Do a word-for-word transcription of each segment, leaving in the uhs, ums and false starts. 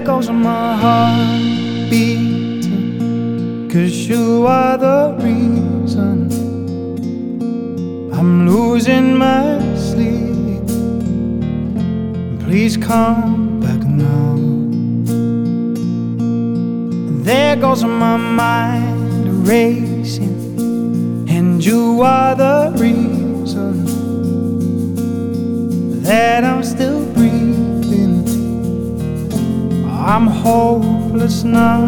goes my heart beating, 'cause you are the reason I'm losing my sleep. Please come back now. There goes my mind racing, and you are the reason that I'm still breathing. I'm hopeless now.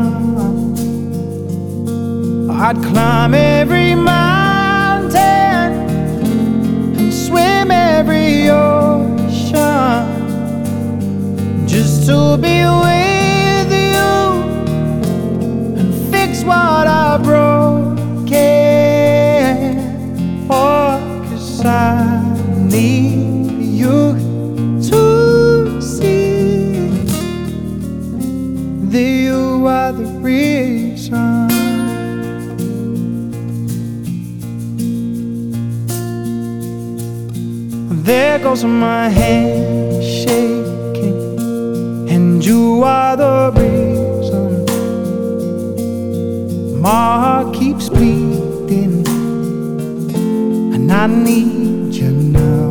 I'd climb every mountain and swim every ocean just to be with you and fix what I broke. Oh, 'cause I need you to see that you are the reason. There goes my hand shaking, and you are the reason my heart keeps beating, and I need you now.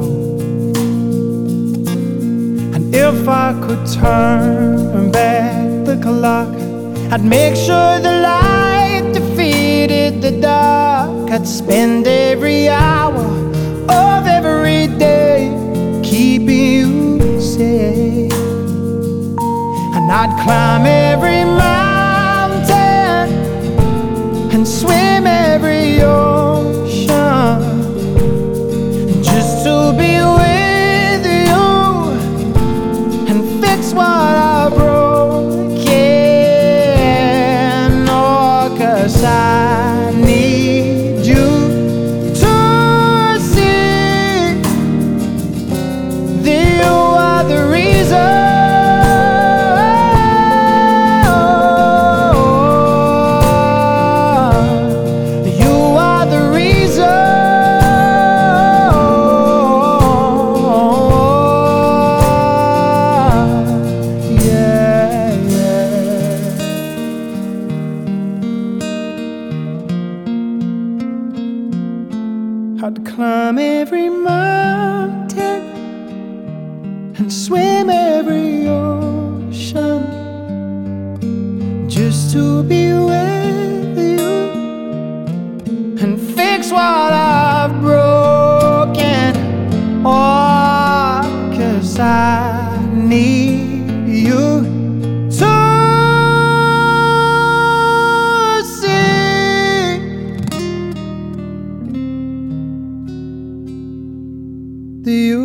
And if I could turn back the clock, I'd make sure the light defeated the dark. I'd spend every hour of every day keeping you safe, and I'd climb every mountain and swim every ocean just to be with you and fix what I broke. Yeah, no, 'cause I need you to see that you are the reason. I'd climb every mountain and swim every ocean just to be with you and fix what I've broken. Oh, 'cause I need you to see that you